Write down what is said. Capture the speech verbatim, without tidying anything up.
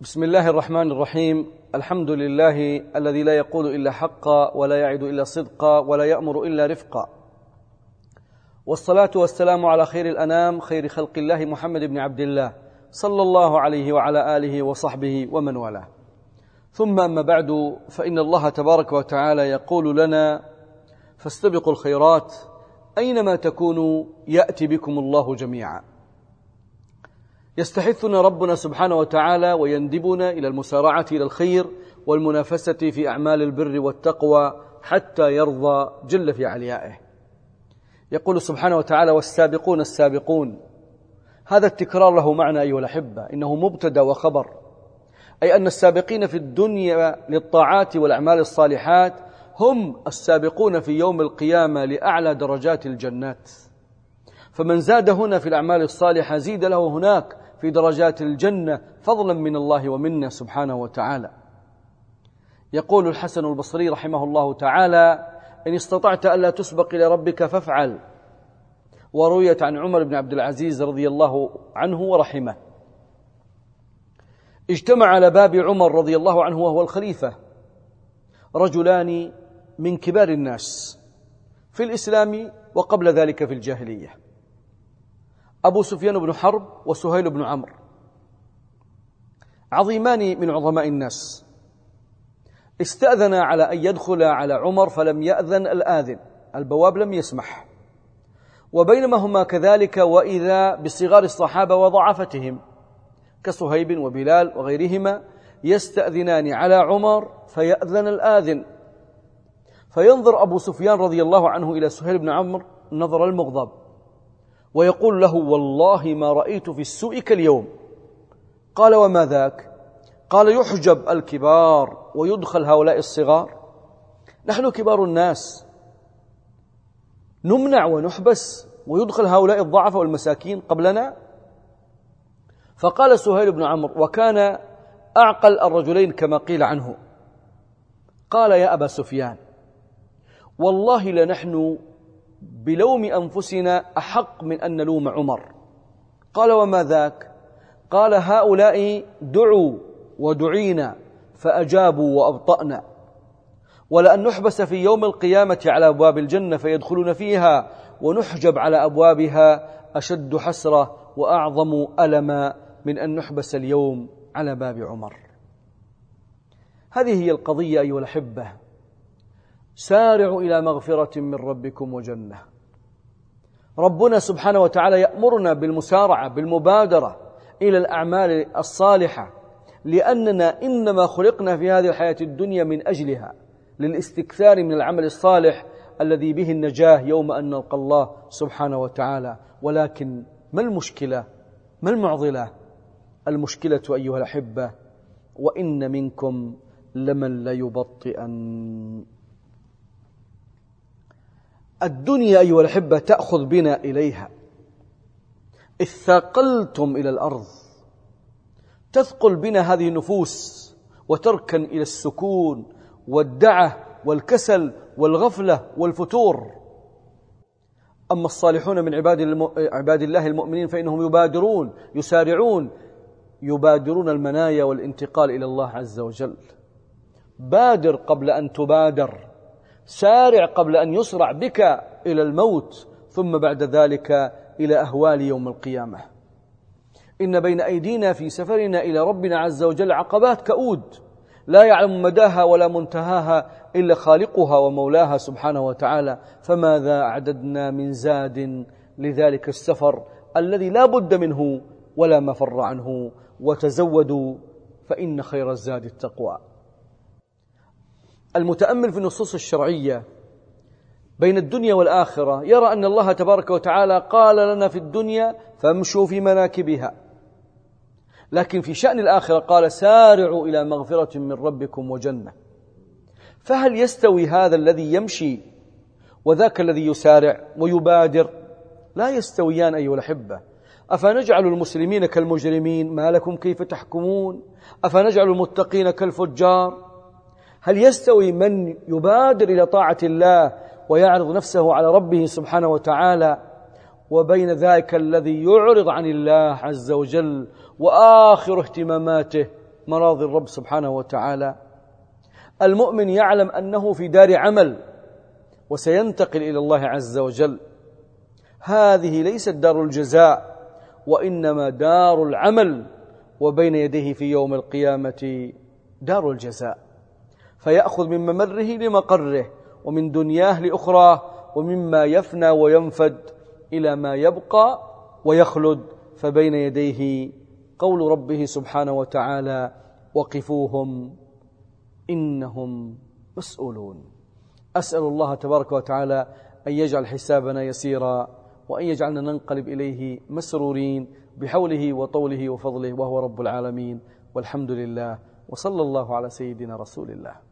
بسم الله الرحمن الرحيم. الحمد لله الذي لا يقول إلا حقا ولا يعد إلا صدقا ولا يأمر إلا رفقا، والصلاة والسلام على خير الأنام خير خلق الله محمد بن عبد الله صلى الله عليه وعلى آله وصحبه ومن والاه. ثم أما بعد، فإن الله تبارك وتعالى يقول لنا: فاستبقوا الخيرات أينما تكونوا يأتي بكم الله جميعا. يستحثنا ربنا سبحانه وتعالى ويندبنا إلى المسارعة إلى الخير والمنافسة في أعمال البر والتقوى حتى يرضى جل في عليائه. يقول سبحانه وتعالى: والسابقون السابقون. هذا التكرار له معنى أيها الأحبة، إنه مبتدأ وخبر، أي أن السابقين في الدنيا للطاعات والأعمال الصالحات هم السابقون في يوم القيامة لأعلى درجات الجنات. فمن زاد هنا في الأعمال الصالحة زيد له هناك في درجات الجنة فضلا من الله ومنا سبحانه وتعالى. يقول الحسن البصري رحمه الله تعالى: إن استطعت ألا تسبق إلى ربك فافعل. ورويت عن عمر بن عبد العزيز رضي الله عنه ورحمه: اجتمع على باب عمر رضي الله عنه وهو الخليفة رجلان من كبار الناس في الإسلام وقبل ذلك في الجاهلية، أبو سفيان بن حرب وسهيل بن عمرو، عظيمان من عظماء الناس. استأذن على أن يدخل على عمر فلم يأذن الآذن، البواب لم يسمح. وبينما هما كذلك وإذا بصغار الصحابة وضعفتهم كصهيب وبلال وغيرهما يستأذنان على عمر فيأذن الآذن، فينظر أبو سفيان رضي الله عنه إلى سهيل بن عمرو نظر المغضب ويقول له: والله ما رأيت في السوء كاليوم. قال: وما ذاك؟ قال: يحجب الكبار ويدخل هؤلاء الصغار. نحن كبار الناس نمنع ونحبس ويدخل هؤلاء الضعف والمساكين قبلنا. فقال سهيل بن عمرو، وكان أعقل الرجلين كما قيل عنه، قال: يا أبا سفيان، والله لنحن بلوم أنفسنا أحق من أن نلوم عمر. قال: وما ذاك؟ قال: هؤلاء دعوا ودعينا فأجابوا وأبطأنا، ولأن نحبس في يوم القيامة على أبواب الجنة فيدخلون فيها ونحجب على أبوابها أشد حسرة وأعظم ألما من أن نحبس اليوم على باب عمر. هذه هي القضية أيها الأحبة. سارعوا إلى مغفرة من ربكم وجنة. ربنا سبحانه وتعالى يأمرنا بالمسارعة بالمبادرة إلى الأعمال الصالحة، لأننا إنما خلقنا في هذه الحياة الدنيا من أجلها، للاستكثار من العمل الصالح الذي به النجاة يوم أن نلقى الله سبحانه وتعالى. ولكن ما المشكلة؟ ما المعضلة؟ المشكلة أيها الأحبة: وإن منكم لمن ليبطئن. الدنيا أيها الأحبة تأخذ بنا إليها، إذ ثقلتم إلى الأرض، تثقل بنا هذه النفوس وتركن إلى السكون والدعة والكسل والغفلة والفتور. أما الصالحون من عباد, الم... عباد الله المؤمنين فإنهم يبادرون يسارعون يبادرون المنايا والانتقال إلى الله عز وجل. بادر قبل أن تبادر، سارع قبل أن يسرع بك إلى الموت، ثم بعد ذلك إلى أهوال يوم القيامة. إن بين أيدينا في سفرنا إلى ربنا عز وجل عقبات كؤود لا يعلم مداها ولا منتهاها إلا خالقها ومولاها سبحانه وتعالى. فماذا أعددنا من زاد لذلك السفر الذي لا بد منه ولا مفر عنه؟ وتزودوا فإن خير الزاد التقوى. المتأمل في النصوص الشرعية بين الدنيا والآخرة يرى أن الله تبارك وتعالى قال لنا في الدنيا: فامشوا في مناكبها، لكن في شأن الآخرة قال: سارعوا إلى مغفرة من ربكم وجنة. فهل يستوي هذا الذي يمشي وذاك الذي يسارع ويبادر؟ لا يستويان أيها الأحبة. أفنجعل المسلمين كالمجرمين؟ ما لكم كيف تحكمون؟ أفنجعل المتقين كالفجار؟ هل يستوي من يبادر إلى طاعة الله ويعرض نفسه على ربه سبحانه وتعالى، وبين ذلك الذي يعرض عن الله عز وجل وآخر اهتماماته مراضي الرب سبحانه وتعالى. المؤمن يعلم أنه في دار عمل وسينتقل إلى الله عز وجل. هذه ليست دار الجزاء وإنما دار العمل، وبين يديه في يوم القيامة دار الجزاء، فيأخذ من ممره لمقره، ومن دنياه لأخراه، ومما يفنى وينفد إلى ما يبقى ويخلد. فبين يديه قول ربه سبحانه وتعالى: وقفوهم إنهم مسؤولون. أسأل الله تبارك وتعالى أن يجعل حسابنا يسيرا، وأن يجعلنا ننقلب إليه مسرورين بحوله وطوله وفضله، وهو رب العالمين. والحمد لله، وصلى الله على سيدنا رسول الله.